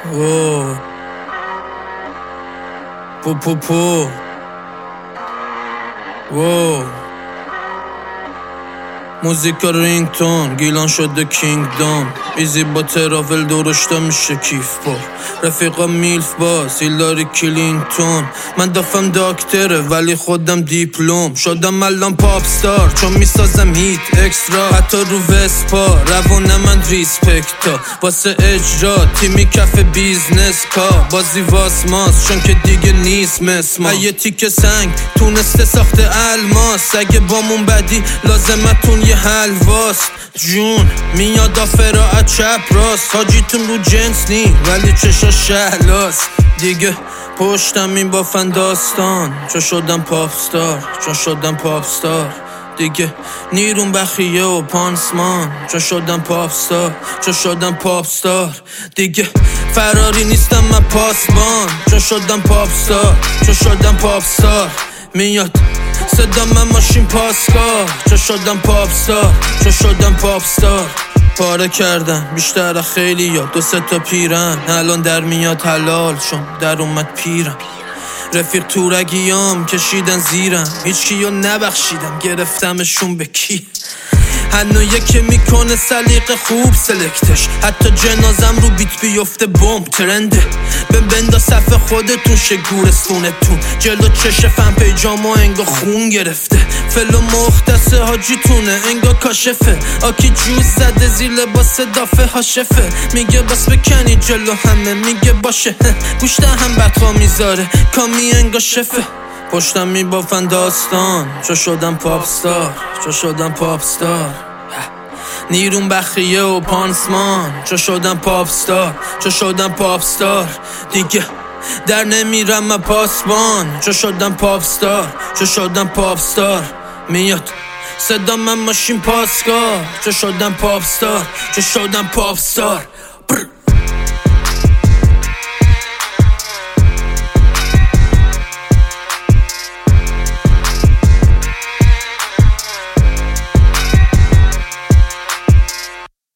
اوه پو پو پو اوه موزیکا رینگتون گیلان شده کینگدام ایزی با تراول درشتا میشه کیف بار رفیقا میلف باز هیلاری کلینتون من دفم داکتره ولی خودم دیپلوم شدم الان پاپ ستار چون میسازم هیت اکسترا حتی رو وسپا روون من ریسپکتا واسه اجرا تیمی کف بیزنس کا بازی واسماس چون که دیگه نیست مسما یه تیک سنگ تونسته ساخته الماس اگه بامون بدی لازمتون یه حلواست جون میاد آفرا چپ راست حاجیتون رو جنس نی ولی چشا شهلاست دیگه پشتم این بافن داستان چون شدم پاپ ستار دیگه نیرون بخیه و پانسمان چون شدم پاپ ستار دیگه فراری نیستم من پاسبان چون شدم پاپ ستار میاد صدا من ماشین پاسکار چون شدم پاپ ستار پاره کردم بیشتر خیلی یا 2-3 تا پیرن الان در میاد حلال چون در اومد پیرم رفیق تورگیام کشیدن زیرم هیچ کیو نبخشیدم گرفتمشون به کی هنو یکی میکنه سلیقه خوب سلکتش حتی جنازم رو بیت بیفته بمب ترنده بندا صف خودتون شه گورستونتون جلو چش فن پیجامو انگا خون گرفته فلو مختصه حاجیتونه انگا کاشفه آکی جوز زده زیر لباس دافه هاشفه میگه باس بکنی جلو همه میگه باشه گوشت هم بطا میذاره کامی انگا شفه پشتم میبافن داستان چو شدم پاپ ستار نیرون بخیه و پانسمان چو شدم پاپ ستار دیگه در نمیرم من پاسبان چو شدم پاپ ستار میاد صدا من ماشین پاسکار چو شدم پاپ ستار